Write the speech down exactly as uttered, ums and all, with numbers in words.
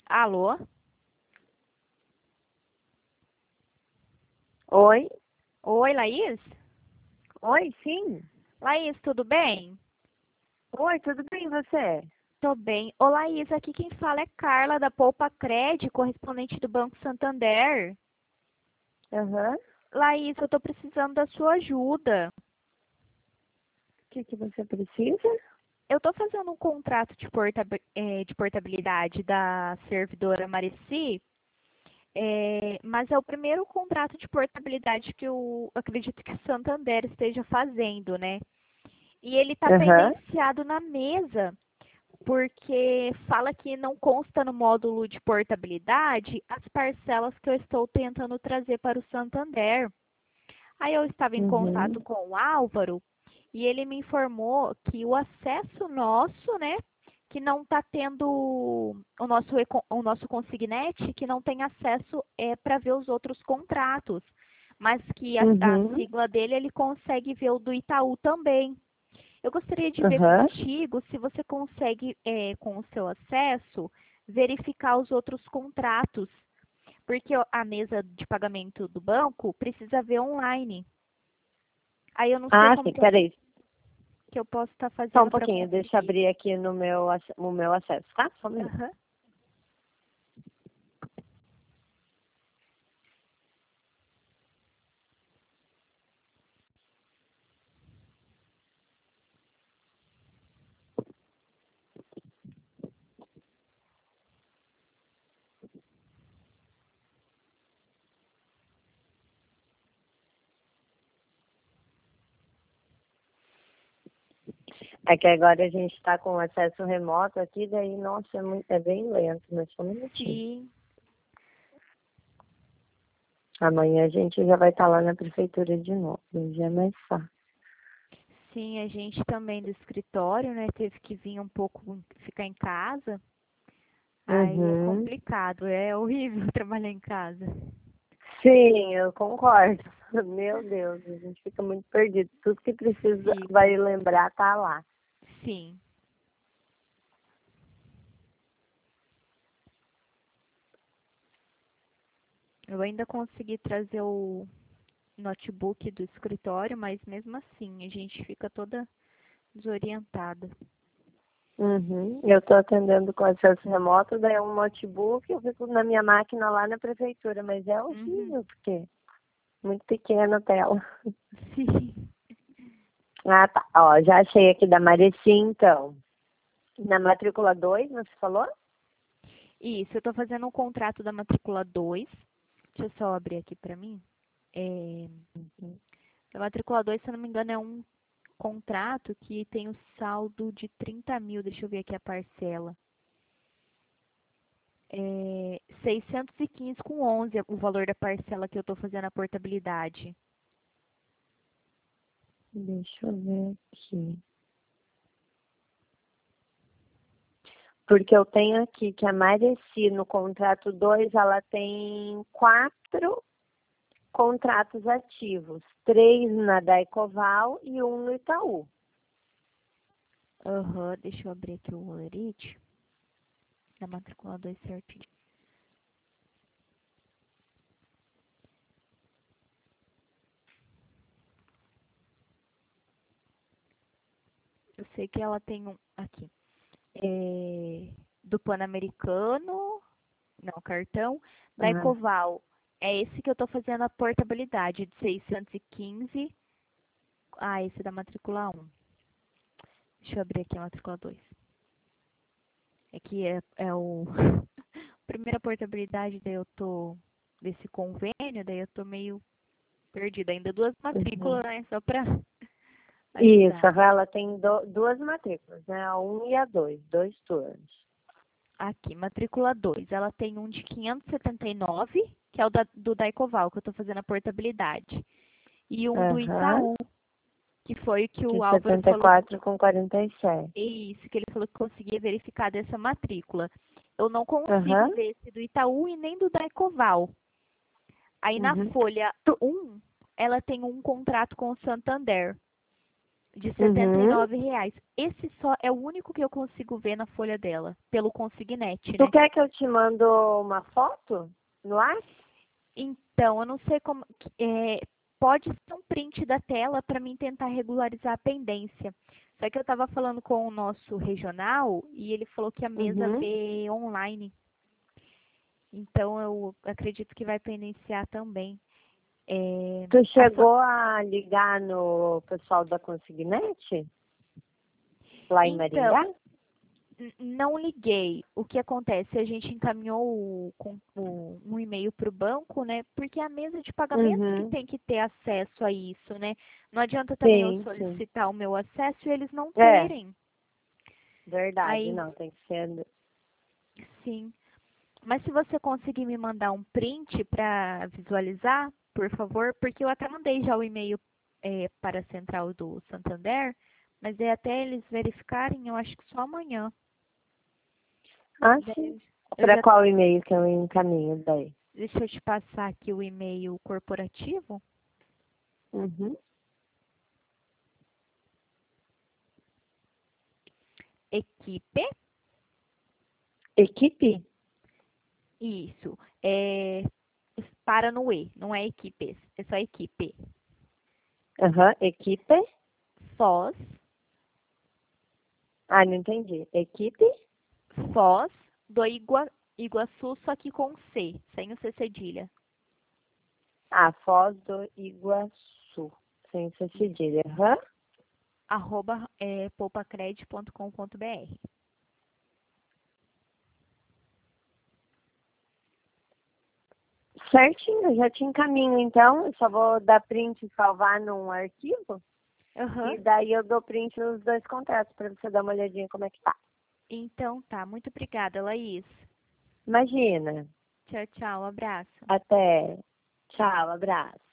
Alô? Oi? Oi, Laís? Oi, sim. Laís, tudo bem? Oi, tudo bem, e você? Tô bem. Ô, Laís, aqui quem fala é Carla, da Poupa Cred, correspondente do Banco Santander. Aham. Laís, eu tô precisando da sua ajuda. O que que você precisa? Eu tô fazendo um contrato de, portab- eh, de portabilidade da servidora Mareci, eh, mas é o primeiro contrato de portabilidade que eu acredito que o Santander esteja fazendo, né? E ele está Aham. pendenciado na mesa, porque fala que não consta no módulo de portabilidade as parcelas que eu estou tentando trazer para o Santander. Aí eu estava em contato Uhum. com o Álvaro e ele me informou que o acesso nosso, né, que não está tendo o nosso, eco- o nosso consignete, que não tem acesso é, para ver os outros contratos, mas que a, a Uhum. sigla dele ele consegue ver o do Itaú também. Eu gostaria de ver Aham. contigo se você consegue, é, com o seu acesso, verificar os outros contratos, porque a mesa de pagamento do banco precisa ver online. Aí eu não sei Ah, como sim, que eu, peraí. que eu posso estar Só um fazendo para pouquinho, deixa eu conseguir. abrir aqui no meu, ac- no meu acesso, tá? Só um minuto. Aham. É que agora a gente está com acesso remoto aqui, daí, nossa, é, muito, é bem lento, mas só um minutinho. Sim, Amanhã a gente já vai estar lá na prefeitura de novo, hoje é mais fácil. sim, a gente também do escritório, né, teve que vir um pouco ficar em casa. Aí é Uhum. complicado, é horrível trabalhar em casa. Sim, eu concordo. Meu Deus, a gente fica muito perdido. Tudo que precisa, Fica, vai lembrar, tá lá. sim. Eu ainda consegui trazer o notebook do escritório, mas mesmo assim a gente fica toda desorientada. Uhum. Eu estou atendendo com acesso remoto, daí é um notebook, eu fico na minha máquina lá na prefeitura, mas é Uhum. horrível, porque muito pequena a tela. Sim. Ah, tá. Ó, já achei aqui da Mareci, então. Na matrícula dois, você falou? Isso, eu estou fazendo um contrato da matrícula dois. Deixa eu só abrir aqui para mim. É, Uhum. a matrícula dois, se eu não me engano, é um contrato que tem o saldo de trinta mil. Deixa eu ver aqui a parcela. É seiscentos e quinze com onze o valor da parcela que eu estou fazendo a portabilidade. Deixa eu ver aqui. Porque eu tenho aqui que a Mareci, no contrato dois, ela tem quatro contratos ativos, três na Daicoval e um no Itaú. Aham, deixa eu abrir aqui o Olerite. Da matrícula dois certinho. Eu sei que ela tem um. Aqui. É, do Pan-Americano. Não, cartão. Da Ah, Ecoval. É esse que eu tô fazendo a portabilidade de seiscentos e quinze. Ah, esse é da matrícula um. Deixa eu abrir aqui a matrícula dois. É que é, é o. Primeira portabilidade, daí eu tô. Desse convênio, daí eu tô meio perdida. Ainda duas uhum. matrículas, né? Só pra Isso, ajudar. ela tem do- duas matrículas, né? A um e a dois, dois turnos. Aqui, matrícula dois. Ela tem um de quinhentos e setenta e nove, que é o da, do Daicoval, que eu tô fazendo a portabilidade. E um do Aham. Itaú, que foi o que De o Álvaro setenta e falou. quatro com quarenta e sete. Isso, que ele falou que conseguia verificar dessa matrícula. Eu não consigo Aham. ver esse do Itaú e nem do Daicoval. Aí na Uhum. folha Tu- um, ela tem um contrato com o Santander. de setenta e Uhum. nove reais. Esse só é o único que eu consigo ver na folha dela, pelo Consignet, Tu né? quer que eu te mando uma foto no ar? Então, eu não sei como. É, pode ser um print da tela para mim tentar regularizar a pendência. Só que eu estava falando com o nosso regional e ele falou que a mesa Uhum. vê online. Então, eu acredito que vai pendenciar também. É, Tu a sua- chegou a ligar no pessoal da Consignet? Lá em Então, Maringá? N- não liguei. O que acontece? A gente encaminhou o, com- o- um e-mail para o banco, né? Porque é a mesa de pagamentos que Uhum. tem que ter acesso a isso, né? Não adianta também eu Sim, sim. solicitar o meu acesso e eles não É, terem. verdade, Aí, não, tem que ser. sim. Mas se você conseguir me mandar um print para visualizar, por favor, porque eu até mandei já o e-mail é, para a central do Santander, mas é até eles verificarem, eu acho que só amanhã. Ah, sim. Daí eu Para já qual e-mail que eu encaminho daí? Deixa eu te passar aqui o e-mail corporativo. Uhum. Equipe. Equipe? Isso. É, para no E, não é equipes, é só equipe. Aham, equipe? Foz, Ah, não entendi. Equipe? Foz do Igua, Iguaçu, só que com C, sem o C cedilha. Ah, Foz do Iguaçu. Sem ser Isso. cedilha. Aham. Arroba é, poupacred ponto com ponto br. Certinho, eu já te encaminho então. Eu só vou dar print e salvar num arquivo. Aham. E daí eu dou print nos dois contratos para você dar uma olhadinha como é que tá. Então tá, muito obrigada, Laís. Imagina. Tchau, tchau, abraço. Até. Tchau, abraço.